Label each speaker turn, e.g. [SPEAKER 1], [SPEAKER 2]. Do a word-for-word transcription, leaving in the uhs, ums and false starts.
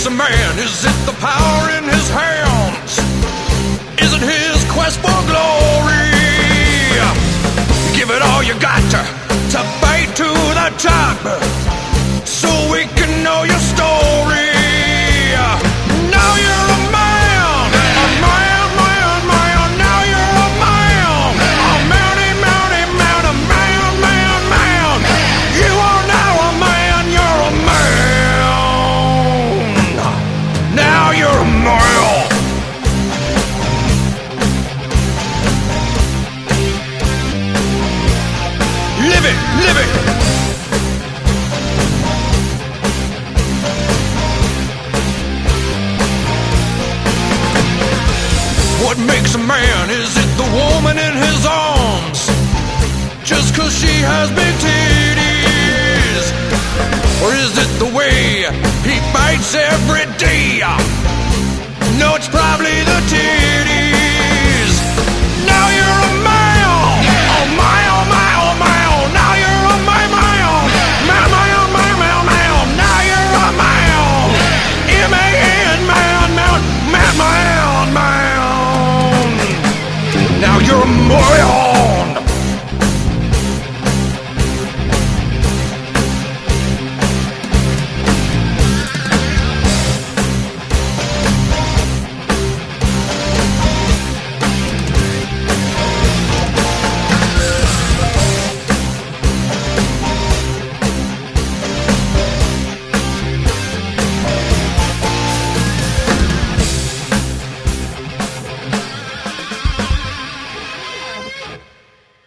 [SPEAKER 1] makes a man? Is it the power in his hands? Is it his quest for glory? Give it all you got to, to fight to the top, so we can know your story. Now you're a man, a man, man, man. Now you're a man, a mounty, mounty, man, a man, man, man. You are now a man, you're a man. Now you're a man. Live it, live it. What makes a man? Is it the woman in his arms? Just 'cause she has big titties? Or is it the way he fights every day? No, it's probably the titties.